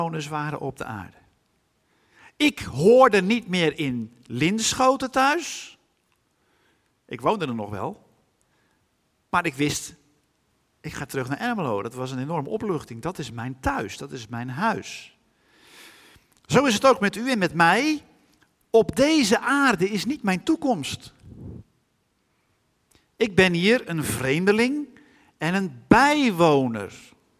inwoners waren op de aarde. Ik hoorde niet meer in Linschoten thuis. Ik woonde er nog wel. Maar ik wist, ik ga terug naar Ermelo. Dat was een enorme opluchting. Dat is mijn thuis, dat is mijn huis. Zo is het ook met u en met mij. Op deze aarde is niet mijn toekomst. Ik ben hier een vreemdeling en een bijwoner.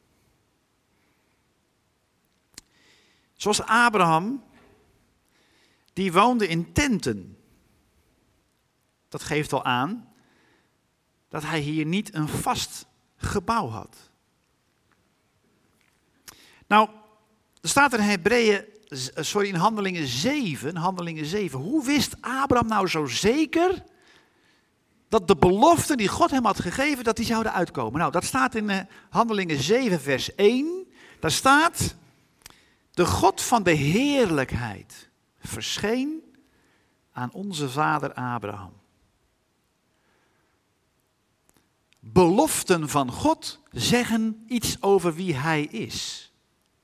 Zoals Abraham, die woonde in tenten. Dat geeft al aan dat hij hier niet een vast gebouw had. Nou, er staat er in Handelingen 7, hoe wist Abraham nou zo zeker dat de beloften die God hem had gegeven, dat die zouden uitkomen? Nou, dat staat in Handelingen 7 vers 1. Daar staat, de God van de heerlijkheid verscheen aan onze vader Abraham. Beloften van God zeggen iets over wie hij is.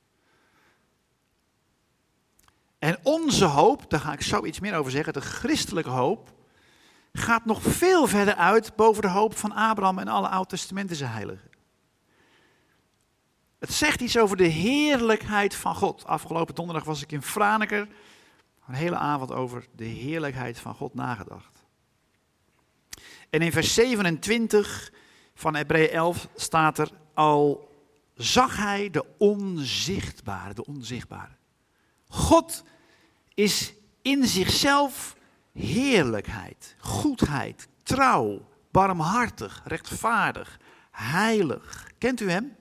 En onze hoop, daar ga ik zo iets meer over zeggen, de christelijke hoop, gaat nog veel verder uit boven de hoop van Abraham en alle Oud-testamentische heiligen. Het zegt iets over de heerlijkheid van God. Afgelopen donderdag was ik in Franeker, een hele avond over de heerlijkheid van God nagedacht. En in vers 27 van Hebreeën 11 staat er, al zag hij de onzichtbare. God is in zichzelf heerlijkheid, goedheid, trouw, barmhartig, rechtvaardig, heilig. Kent u hem?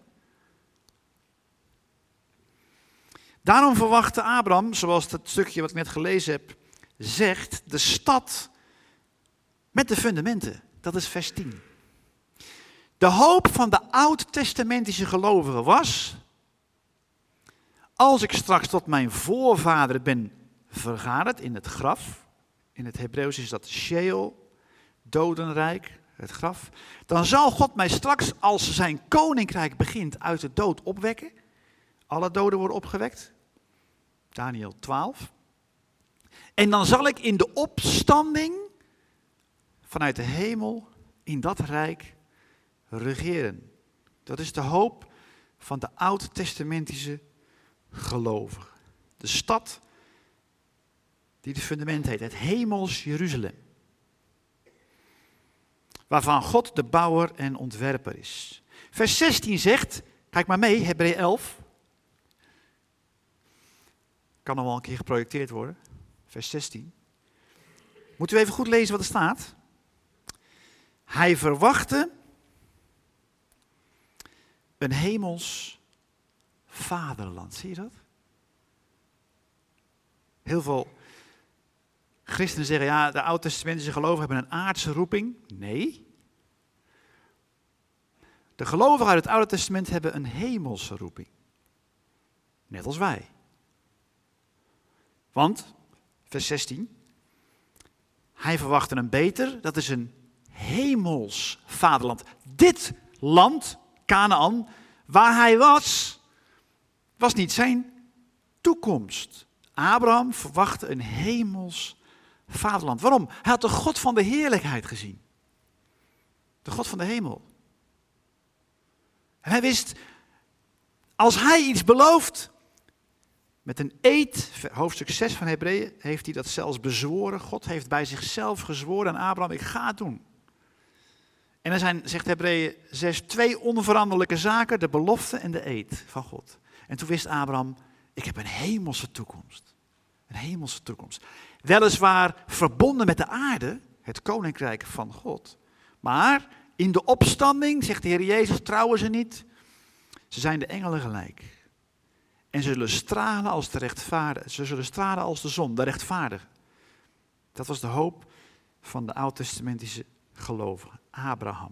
Daarom verwachtte Abraham, zoals het stukje wat ik net gelezen heb, zegt, de stad met de fundamenten. Dat is vers 10. De hoop van de oud-testamentische gelovigen was, als ik straks tot mijn voorvader ben vergaderd in het graf, in het Hebreeuws is dat Sheol, dodenrijk, het graf, dan zal God mij straks, als zijn koninkrijk begint, uit de dood opwekken. Alle doden worden opgewekt. Daniel 12. En dan zal ik in de opstanding vanuit de hemel in dat rijk regeren. Dat is de hoop van de oud-testamentische gelovigen. De stad die de fundament heet, het hemels Jeruzalem. Waarvan God de bouwer en ontwerper is. Vers 16 zegt, kijk maar mee, Hebreeën 11. Kan nog wel een keer geprojecteerd worden. Vers 16. Moet u even goed lezen wat er staat. Hij verwachtte een hemels vaderland. Zie je dat? Heel veel christenen zeggen, ja, de oud-testamentische gelovigen hebben een aardse roeping. Nee. De gelovigen uit het Oude Testament hebben een hemelse roeping. Net als wij. Want, vers 16, hij verwachtte een beter, dat is een hemels vaderland. Dit land, Kanaan, waar hij was niet zijn toekomst. Abraham verwachtte een hemels vaderland. Waarom? Hij had de God van de heerlijkheid gezien. De God van de hemel. En hij wist, als hij iets belooft, met een eed, hoofdstuk 6 van Hebreeën, heeft hij dat zelfs bezworen. God heeft bij zichzelf gezworen aan Abraham, ik ga het doen. En er zijn, zegt Hebreeën 6, 2 onveranderlijke zaken, de belofte en de eed van God. En toen wist Abraham, ik heb een hemelse toekomst. Een hemelse toekomst. Weliswaar verbonden met de aarde, het koninkrijk van God. Maar in de opstanding, zegt de Heer Jezus, trouwen ze niet. Ze zijn de engelen gelijk. En ze zullen stralen als de rechtvaardige. Ze zullen stralen als de zon, de rechtvaardige. Dat was de hoop van de oud-testamentische gelovigen, Abraham.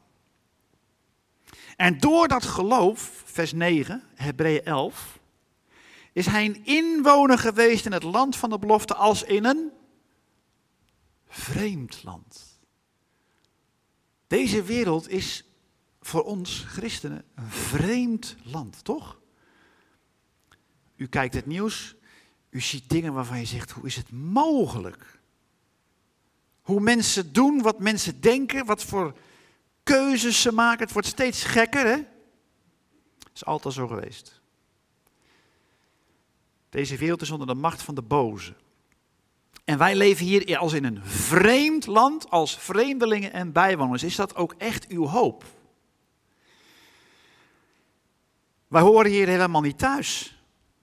En door dat geloof, vers 9, Hebreeën 11, is hij een inwoner geweest in het land van de belofte als in een vreemd land. Deze wereld is voor ons christenen een vreemd land, toch? U kijkt het nieuws, u ziet dingen waarvan je zegt, hoe is het mogelijk? Hoe mensen doen, wat mensen denken, wat voor keuzes ze maken. Het wordt steeds gekker, hè? Dat is altijd zo geweest. Deze wereld is onder de macht van de boze. En wij leven hier als in een vreemd land, als vreemdelingen en bijwoners. Is dat ook echt uw hoop? Wij horen hier helemaal niet thuis.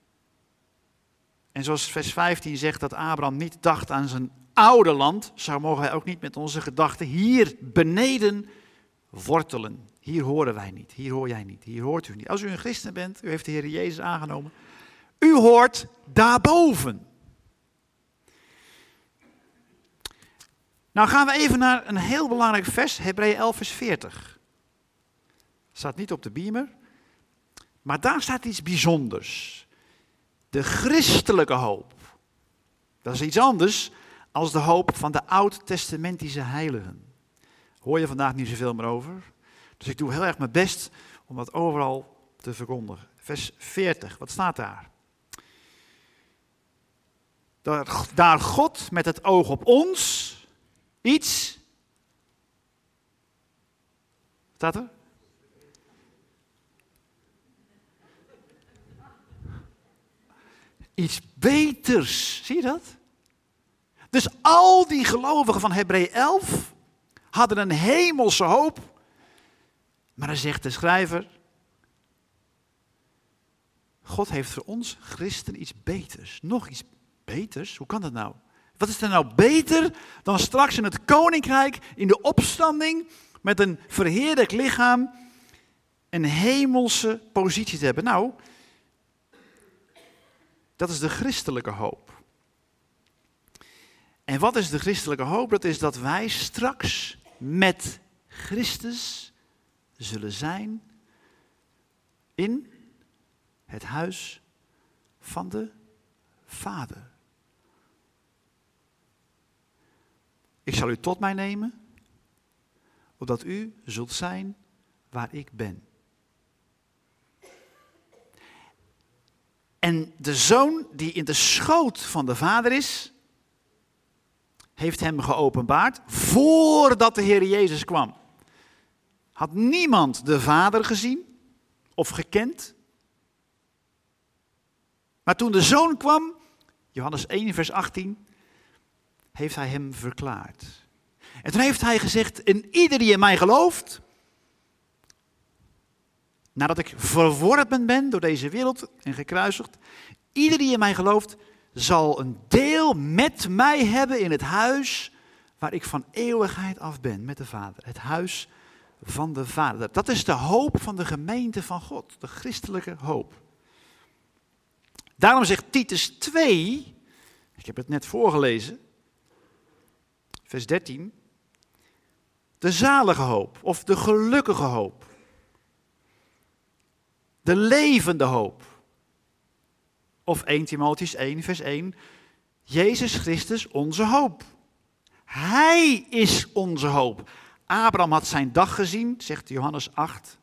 En zoals vers 15 zegt dat Abraham niet dacht aan zijn oude land, zo mogen wij ook niet met onze gedachten hier beneden wortelen. Hier horen wij niet, hier hoor jij niet, hier hoort u niet. Als u een christen bent, u heeft de Heer Jezus aangenomen, u hoort daarboven. Nou gaan we even naar een heel belangrijk vers, Hebreeën 11 vers 40. Staat niet op de beamer, maar daar staat iets bijzonders. De christelijke hoop. Dat is iets anders als de hoop van de oud-testamentische heiligen. Hoor je vandaag niet zoveel meer over. Dus ik doe heel erg mijn best om dat overal te verkondigen. Vers 40, wat staat daar? Daar God met het oog op ons iets... Staat er? Iets beters, zie je dat? Dus al die gelovigen van Hebreeën 11 hadden een hemelse hoop. Maar dan zegt de schrijver, God heeft voor ons christen iets beters. Nog iets beters? Hoe kan dat nou? Wat is er nou beter dan straks in het koninkrijk, in de opstanding, met een verheerlijk lichaam, een hemelse positie te hebben? Nou, dat is de christelijke hoop. En wat is de christelijke hoop? Dat is dat wij straks met Christus zullen zijn in het huis van de Vader. Ik zal u tot mij nemen, opdat u zult zijn waar ik ben. En de zoon die in de schoot van de Vader is, heeft hem geopenbaard voordat de Heer Jezus kwam. Had niemand de Vader gezien of gekend? Maar toen de zoon kwam, Johannes 1 vers 18, heeft hij hem verklaard. En toen heeft hij gezegd, en ieder die in mij gelooft, nadat ik verworpen ben door deze wereld en gekruisigd, ieder die in mij gelooft, zal een deel met mij hebben in het huis waar ik van eeuwigheid af ben met de Vader. Het huis van de Vader. Dat is de hoop van de gemeente van God, de christelijke hoop. Daarom zegt Titus 2, ik heb het net voorgelezen, vers 13, de zalige hoop of de gelukkige hoop. De levende hoop. Of 1 Timotheüs 1 vers 1, Jezus Christus onze hoop. Hij is onze hoop. Abraham had zijn dag gezien, zegt Johannes 8.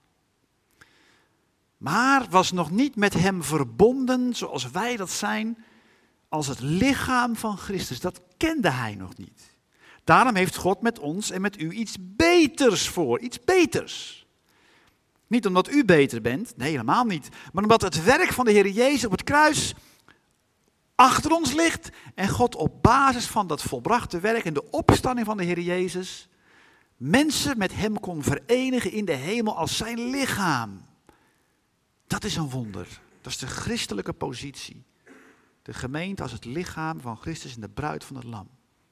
Maar was nog niet met hem verbonden zoals wij dat zijn, als het lichaam van Christus. Dat kende hij nog niet. Daarom heeft God met ons en met u iets beters voor, iets beters. Niet omdat u beter bent, nee helemaal niet. Maar omdat het werk van de Heer Jezus op het kruis achter ons ligt. En God op basis van dat volbrachte werk en de opstanding van de Heer Jezus mensen met hem kon verenigen in de hemel als zijn lichaam. Dat is een wonder. Dat is de christelijke positie. De gemeente als het lichaam van Christus en de bruid van het lam.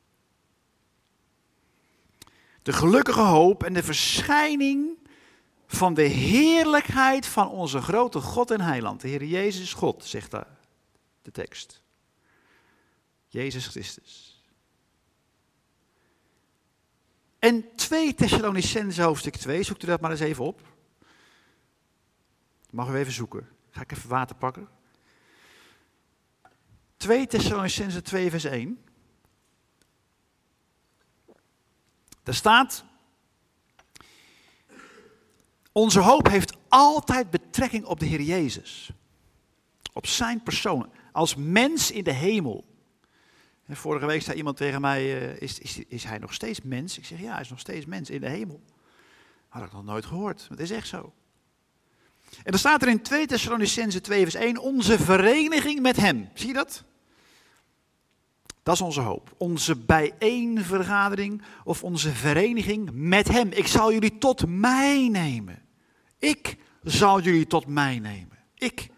De gelukkige hoop en de verschijning van de heerlijkheid van onze grote God en heiland. De Heer Jezus is God, zegt daar de tekst. Jezus Christus. En 2 Thessalonicenzen hoofdstuk 2, zoekt u dat maar eens even op. Mag u even zoeken. Ga ik even water pakken. 2 Thessalonicenzen 2 vers 1. Daar staat: onze hoop heeft altijd betrekking op de Heer Jezus. Op zijn persoon. Als mens in de hemel. En vorige week zei iemand tegen mij, is hij nog steeds mens? Ik zeg, ja, hij is nog steeds mens in de hemel. Had ik nog nooit gehoord, maar het is echt zo. En dan staat er in 2 Thessalonicenzen 2 vers 1, onze vereniging met hem. Zie je dat? Dat is onze hoop. Onze bijeenvergadering of onze vereniging met hem. Ik zal jullie tot mij nemen. Ik zal jullie tot mij nemen. Ik.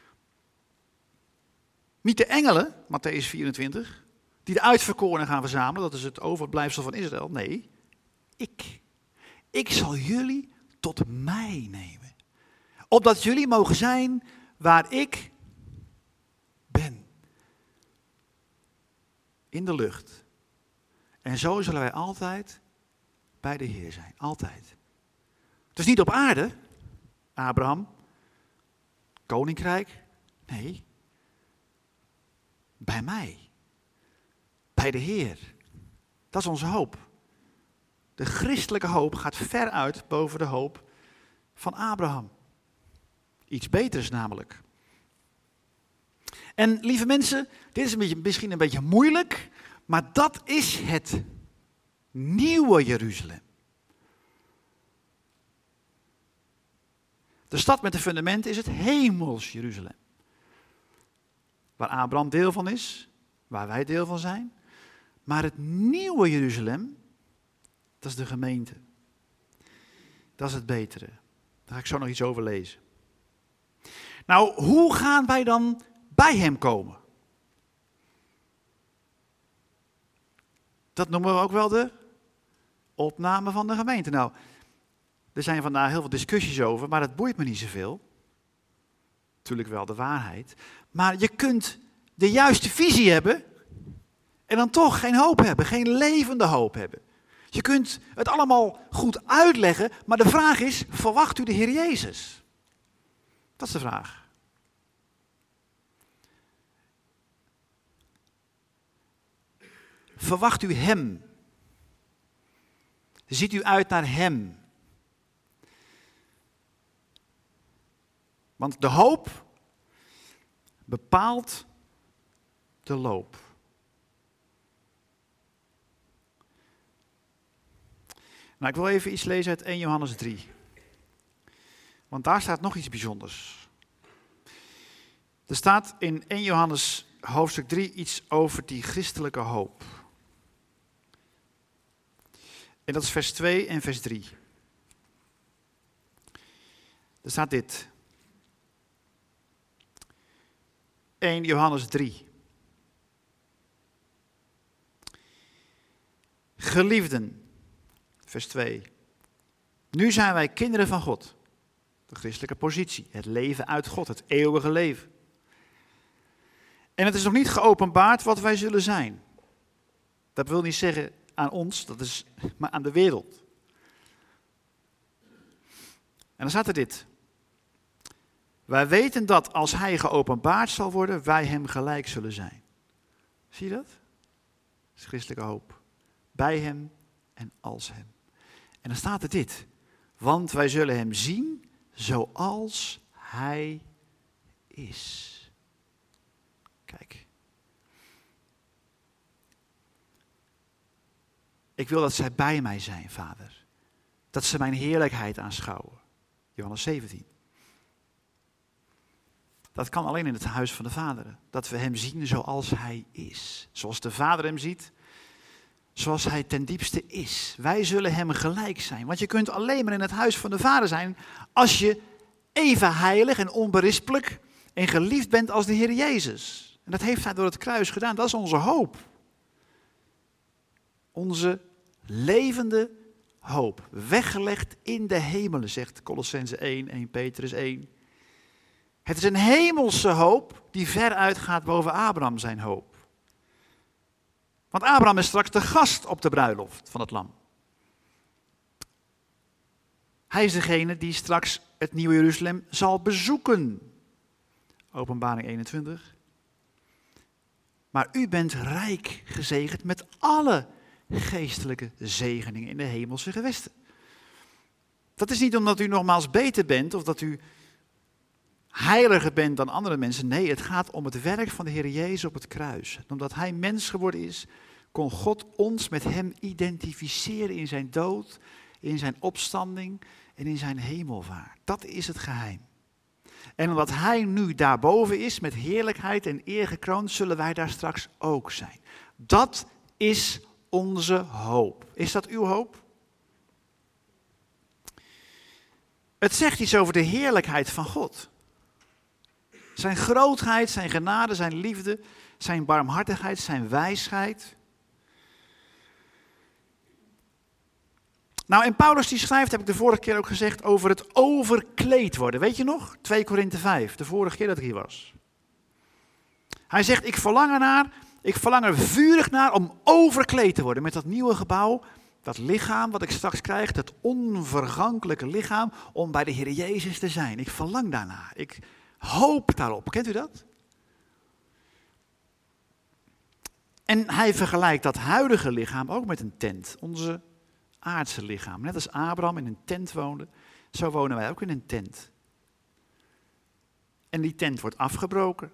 Niet de engelen, Mattheüs 24, die de uitverkorenen gaan verzamelen. Dat is het overblijfsel van Israël. Nee, ik. Ik zal jullie tot mij nemen. Opdat jullie mogen zijn waar ik ben. In de lucht. En zo zullen wij altijd bij de Heer zijn. Altijd. Dus niet op aarde, Abraham, koninkrijk. Nee. Bij mij. Bij de Heer. Dat is onze hoop. De christelijke hoop gaat ver uit boven de hoop van Abraham. Iets beters namelijk. En lieve mensen, dit is misschien een beetje moeilijk, maar dat is het nieuwe Jeruzalem. De stad met de fundamenten is het hemels Jeruzalem. Waar Abraham deel van is, waar wij deel van zijn. Maar het nieuwe Jeruzalem, dat is de gemeente. Dat is het betere. Daar ga ik zo nog iets over lezen. Nou, hoe gaan wij dan bij hem komen? Dat noemen we ook wel de opname van de gemeente. Nou, er zijn vandaag heel veel discussies over, maar dat boeit me niet zoveel. Natuurlijk wel de waarheid. Maar je kunt de juiste visie hebben en dan toch geen hoop hebben, geen levende hoop hebben. Je kunt het allemaal goed uitleggen, maar de vraag is, verwacht u de Heer Jezus? Dat is de vraag. Verwacht u Hem? Ziet u uit naar Hem? Want de hoop bepaalt de loop. Nou, ik wil even iets lezen uit 1 Johannes 3. Want daar staat nog iets bijzonders. Er staat in 1 Johannes hoofdstuk 3 iets over die christelijke hoop. En dat is vers 2 en vers 3. Er staat dit. 1 Johannes 3. Geliefden, vers 2. Nu zijn wij kinderen van God. De christelijke positie, het leven uit God, het eeuwige leven. En het is nog niet geopenbaard wat wij zullen zijn. Dat wil niet zeggen aan ons, dat is maar aan de wereld. En dan staat er dit. Wij weten dat als hij geopenbaard zal worden, wij hem gelijk zullen zijn. Zie je dat? Dat is christelijke hoop. Bij hem en als hem. En dan staat er dit. Want wij zullen hem zien zoals hij is. Kijk. Ik wil dat zij bij mij zijn, Vader. Dat ze mijn heerlijkheid aanschouwen. Johannes 17. Dat kan alleen in het huis van de Vader. Dat we hem zien zoals hij is. Zoals de Vader hem ziet. Zoals hij ten diepste is. Wij zullen hem gelijk zijn. Want je kunt alleen maar in het huis van de Vader zijn als je even heilig en onberispelijk en geliefd bent als de Heer Jezus. En dat heeft hij door het kruis gedaan. Dat is onze hoop. Onze levende hoop. Weggelegd in de hemelen, zegt Kolossenzen 1, 1 Petrus 1. Het is een hemelse hoop die ver uitgaat boven Abraham zijn hoop. Want Abraham is straks de gast op de bruiloft van het lam. Hij is degene die straks het nieuwe Jeruzalem zal bezoeken. Openbaring 21. Maar u bent rijk gezegend met alle geestelijke zegeningen in de hemelse gewesten. Dat is niet omdat u nogmaals beter bent of dat u heiliger bent dan andere mensen. Nee, het gaat om het werk van de Heer Jezus op het kruis. En omdat hij mens geworden is, kon God ons met hem identificeren in zijn dood, in zijn opstanding en in zijn hemelvaart. Dat is het geheim. En omdat hij nu daarboven is, met heerlijkheid en eer gekroond, zullen wij daar straks ook zijn. Dat is onze hoop. Is dat uw hoop? Het zegt iets over de heerlijkheid van God. Zijn grootheid, zijn genade, zijn liefde, zijn barmhartigheid, zijn wijsheid. Nou, en Paulus die schrijft, heb ik de vorige keer ook gezegd, over het overkleed worden. Weet je nog? 2 Korinthe 5, de vorige keer dat ik hier was. Hij zegt, ik verlang er vurig naar om overkleed te worden met dat nieuwe gebouw, dat lichaam wat ik straks krijg, dat onvergankelijke lichaam, om bij de Heer Jezus te zijn. Ik verlang daarna. Ik hoop daarop. Kent u dat? En hij vergelijkt dat huidige lichaam ook met een tent. Onze aardse lichaam. Net als Abraham in een tent woonde, zo wonen wij ook in een tent. En die tent wordt afgebroken.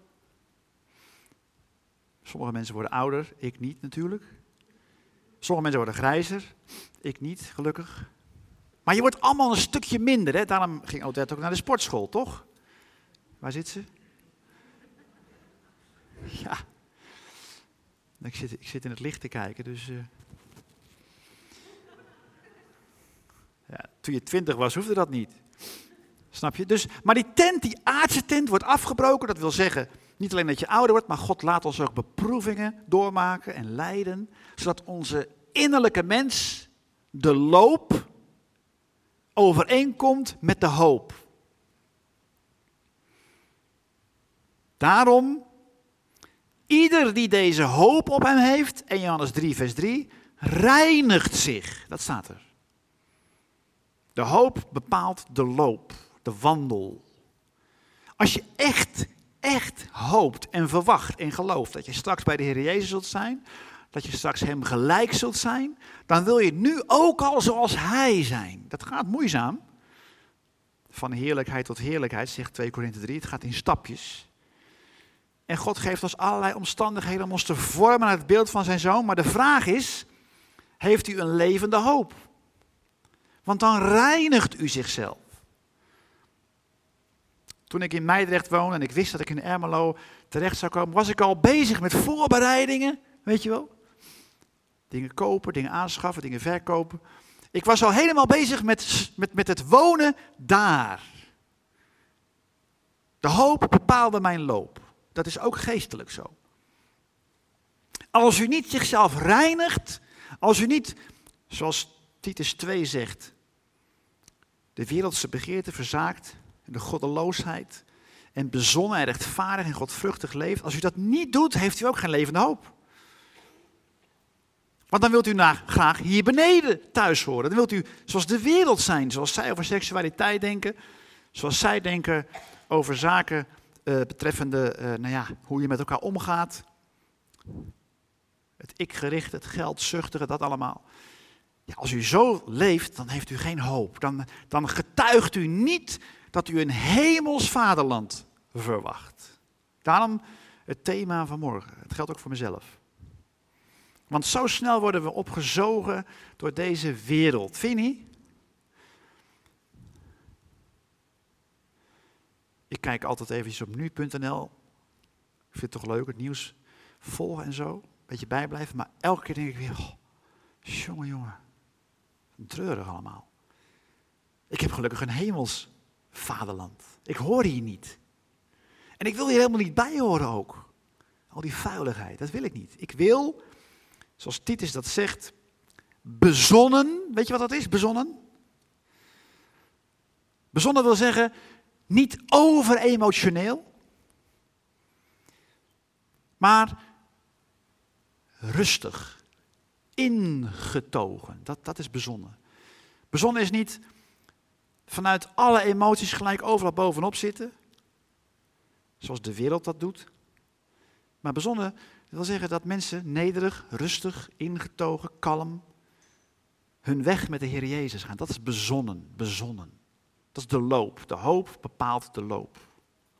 Sommige mensen worden ouder, ik niet natuurlijk. Sommige mensen worden grijzer, ik niet, gelukkig. Maar je wordt allemaal een stukje minder. Hè? Daarom ging Odette ook naar de sportschool, toch? Waar zit ze? Ja. Ik zit in het licht te kijken, dus... Ja, toen je 20 was, hoefde dat niet. Snap je? Dus, maar die tent, die aardse tent, wordt afgebroken. Dat wil zeggen, niet alleen dat je ouder wordt, maar God laat ons ook beproevingen doormaken en lijden. Zodat onze innerlijke mens, de loop, overeenkomt met de hoop. Daarom, ieder die deze hoop op hem heeft, 1 Johannes 3 vers 3, reinigt zich. Dat staat er. De hoop bepaalt de loop, de wandel. Als je echt hoopt en verwacht en gelooft dat je straks bij de Heer Jezus zult zijn, dat je straks hem gelijk zult zijn, dan wil je nu ook al zoals hij zijn. Dat gaat moeizaam. Van heerlijkheid tot heerlijkheid, zegt 2 Korinthe 3, het gaat in stapjes. En God geeft ons allerlei omstandigheden om ons te vormen naar het beeld van zijn zoon. Maar de vraag is, heeft u een levende hoop? Want dan reinigt u zichzelf. Toen ik in Meidrecht woonde en ik wist dat ik in Ermelo terecht zou komen, was ik al bezig met voorbereidingen, weet je wel. Dingen kopen, dingen aanschaffen, dingen verkopen. Ik was al helemaal bezig met het wonen daar. De hoop bepaalde mijn loop. Dat is ook geestelijk zo. Als u niet zichzelf reinigt, als u niet, zoals Titus 2 zegt, de wereldse begeerte verzaakt en de goddeloosheid en bezonnen en rechtvaardig en godvruchtig leeft. Als u dat niet doet, heeft u ook geen levende hoop. Want dan wilt u graag hier beneden thuis horen. Dan wilt u zoals de wereld zijn, zoals zij over seksualiteit denken, zoals zij denken over zaken betreffende hoe je met elkaar omgaat. Het ikgericht, het geldzuchtige, dat allemaal. Ja, als u zo leeft, dan heeft u geen hoop. Dan getuigt u niet dat u een hemels vaderland verwacht. Daarom het thema van morgen. Het geldt ook voor mezelf. Want zo snel worden we opgezogen door deze wereld. Vind je niet? Ik kijk altijd eventjes op nu.nl. Ik vind het toch leuk, het nieuws volgen en zo. Een beetje bijblijven. Maar elke keer denk ik weer, jongen. Treurig allemaal. Ik heb gelukkig een hemels vaderland. Ik hoor hier niet. En ik wil hier helemaal niet bij horen ook. Al die vuiligheid, dat wil ik niet. Ik wil, zoals Titus dat zegt, bezonnen. Weet je wat dat is, bezonnen? Bezonnen wil zeggen, niet overemotioneel, maar rustig. Ingetogen, dat is bezonnen. Bezonnen is niet vanuit alle emoties gelijk overal bovenop zitten, zoals de wereld dat doet. Maar bezonnen wil zeggen dat mensen nederig, rustig, ingetogen, kalm, hun weg met de Heer Jezus gaan. Dat is bezonnen. Dat is de loop. De hoop bepaalt de loop.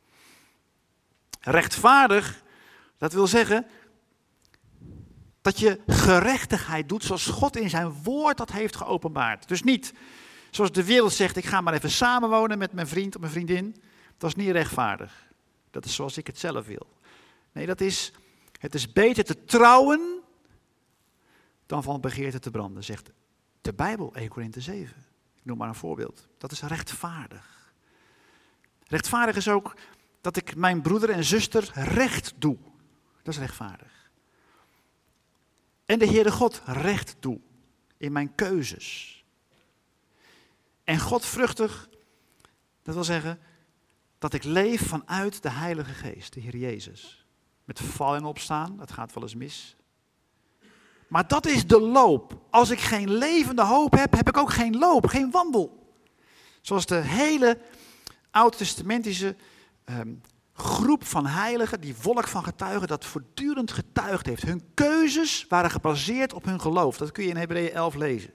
Rechtvaardig, dat wil zeggen dat je gerechtigheid doet zoals God in zijn woord dat heeft geopenbaard. Dus niet zoals de wereld zegt, ik ga maar even samenwonen met mijn vriend of mijn vriendin. Dat is niet rechtvaardig. Dat is zoals ik het zelf wil. Nee, het is beter te trouwen dan van begeerte te branden, zegt de Bijbel, 1 Korinthe 7. Ik noem maar een voorbeeld. Dat is rechtvaardig. Rechtvaardig is ook dat ik mijn broeder en zuster recht doe. Dat is rechtvaardig. En de Heere God recht doe in mijn keuzes. En godvruchtig, dat wil zeggen dat ik leef vanuit de Heilige Geest, de Heer Jezus. Met val en opstaan, dat gaat wel eens mis. Maar dat is de loop. Als ik geen levende hoop heb, heb ik ook geen loop, geen wandel. Zoals de hele oud-testamentische groep van heiligen, die volk van getuigen, dat voortdurend getuigd heeft. Hun keuzes waren gebaseerd op hun geloof. Dat kun je in Hebreeën 11 lezen.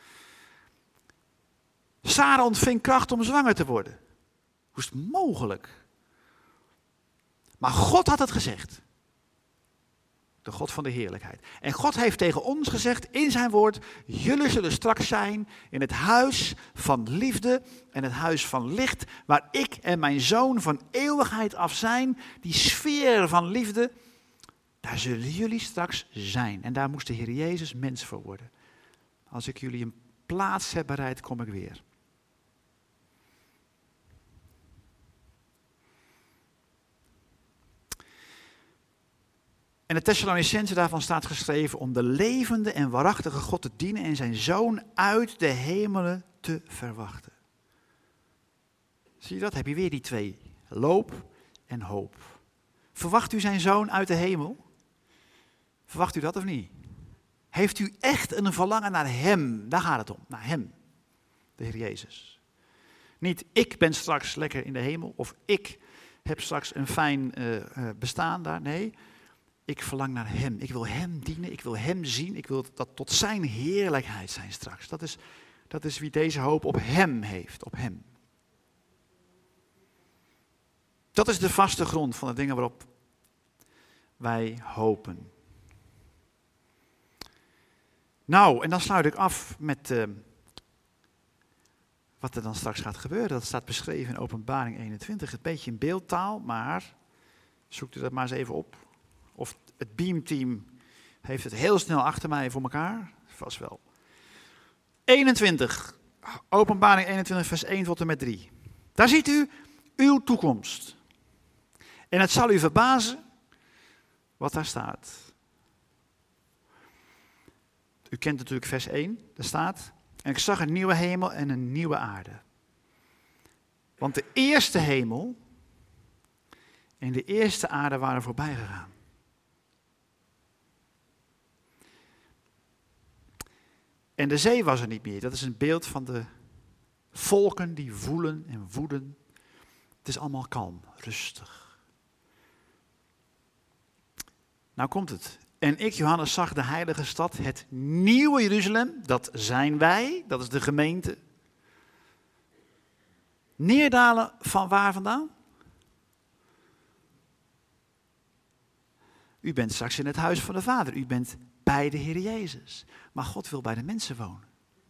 Sara ontving kracht om zwanger te worden. Hoe is het mogelijk? Maar God had het gezegd. De God van de heerlijkheid. En God heeft tegen ons gezegd in zijn woord, jullie zullen straks zijn in het huis van liefde en het huis van licht, waar ik en mijn zoon van eeuwigheid af zijn. Die sfeer van liefde, daar zullen jullie straks zijn. En daar moest de Heer Jezus mens voor worden. Als ik jullie een plaats heb bereid, kom ik weer. En de Thessalonicenzen daarvan staat geschreven om de levende en waarachtige God te dienen en zijn zoon uit de hemelen te verwachten. Zie je dat? Heb je weer die twee. Loop en hoop. Verwacht u zijn zoon uit de hemel? Verwacht u dat of niet? Heeft u echt een verlangen naar hem? Daar gaat het om, naar hem. De Heer Jezus. Niet ik ben straks lekker in de hemel of ik heb straks een fijn bestaan daar. Nee. Ik verlang naar hem. Ik wil hem dienen. Ik wil hem zien. Ik wil dat tot zijn heerlijkheid zijn straks. Dat is wie deze hoop op hem heeft. Op hem. Dat is de vaste grond van de dingen waarop wij hopen. Nou, en dan sluit ik af met wat er dan straks gaat gebeuren. Dat staat beschreven in Openbaring 21. Een beetje in beeldtaal, maar zoekt u dat maar eens even op. Of het beamteam heeft het heel snel achter mij voor elkaar. Vast wel. 21. Openbaring 21 vers 1 tot en met 3. Daar ziet u uw toekomst. En het zal u verbazen wat daar staat. U kent natuurlijk vers 1. Daar staat: en ik zag een nieuwe hemel en een nieuwe aarde. Want de eerste hemel en de eerste aarde waren voorbij gegaan. En de zee was er niet meer. Dat is een beeld van de volken die voelen en woeden. Het is allemaal kalm, rustig. Nou komt het. En ik, Johannes, zag de heilige stad, het nieuwe Jeruzalem, dat zijn wij, dat is de gemeente. Neerdalen van waar vandaan? U bent straks in het huis van de Vader. U bent bij de Heer Jezus. Maar God wil bij de mensen wonen.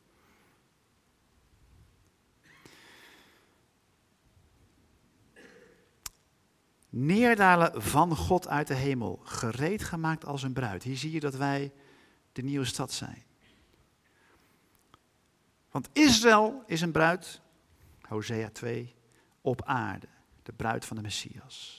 Neerdalen van God uit de hemel, gereed gemaakt als een bruid. Hier zie je dat wij de nieuwe stad zijn. Want Israël is een bruid, Hosea 2, op aarde. De bruid van de Messias.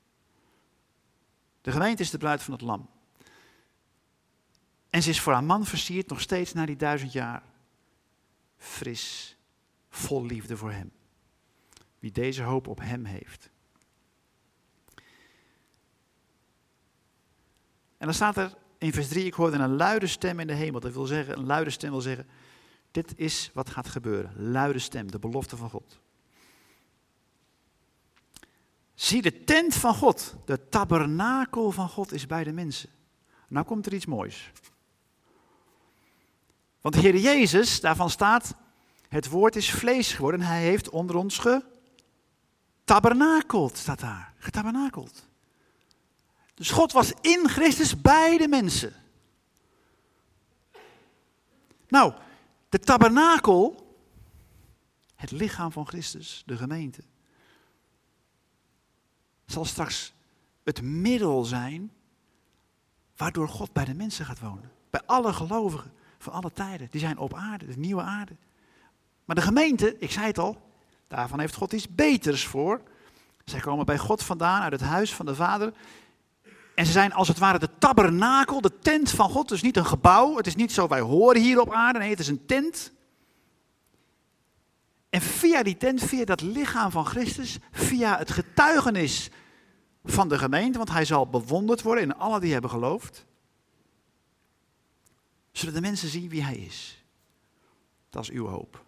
De gemeente is de bruid van het lam. En ze is voor haar man versierd nog steeds na die 1000 jaar. Fris, vol liefde voor hem. Wie deze hoop op hem heeft. En dan staat er in vers 3, ik hoorde een luide stem in de hemel. Dat wil zeggen, een luide stem wil zeggen, dit is wat gaat gebeuren. Luide stem, de belofte van God. Zie, de tent van God, de tabernakel van God is bij de mensen. Nou komt er iets moois. Want de Heer Jezus, daarvan staat, het woord is vlees geworden. Hij heeft onder ons getabernakeld, staat daar. Getabernakeld. Dus God was in Christus bij de mensen. Nou, de tabernakel, het lichaam van Christus, de gemeente, zal straks het middel zijn waardoor God bij de mensen gaat wonen. Bij alle gelovigen van alle tijden. Die zijn op aarde, de nieuwe aarde. Maar de gemeente, ik zei het al, daarvan heeft God iets beters voor. Zij komen bij God vandaan uit het huis van de Vader. En ze zijn als het ware de tabernakel, de tent van God. Dus niet een gebouw, het is niet zo wij horen hier op aarde. Nee, het is een tent. En via die tent, via dat lichaam van Christus, via het getuigenis van de gemeente, want hij zal bewonderd worden in alle die hebben geloofd, zullen de mensen zien wie hij is. Dat is uw hoop.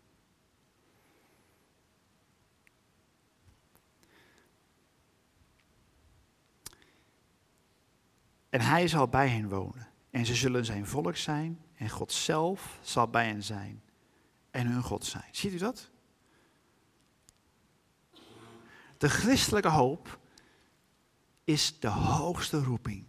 En hij zal bij hen wonen. En ze zullen zijn volk zijn. En God zelf zal bij hen zijn. En hun God zijn. Ziet u dat? De christelijke hoop is de hoogste roeping.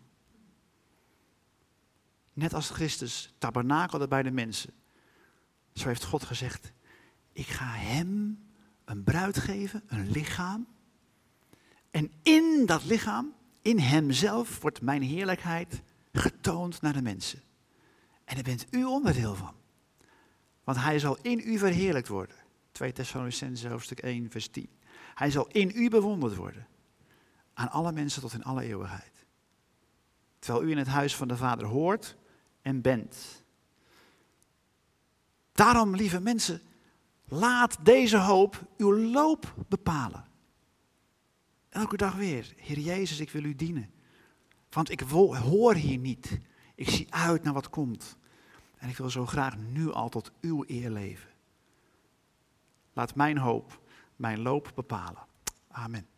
Net als Christus tabernakelde bij de mensen. Zo heeft God gezegd, ik ga hem een bruid geven, een lichaam. En in dat lichaam, in hemzelf, wordt mijn heerlijkheid getoond naar de mensen. En daar bent u onderdeel van. Want hij zal in u verheerlijkt worden. 2 Thessalonicenzen hoofdstuk 1 vers 10. Hij zal in u bewonderd worden. Aan alle mensen tot in alle eeuwigheid. Terwijl u in het huis van de Vader hoort en bent. Daarom, lieve mensen, laat deze hoop uw loop bepalen. Elke dag weer, Heer Jezus, ik wil u dienen. Want ik hoor hier niet. Ik zie uit naar wat komt. En ik wil zo graag nu al tot uw eer leven. Laat mijn hoop mijn loop bepalen. Amen.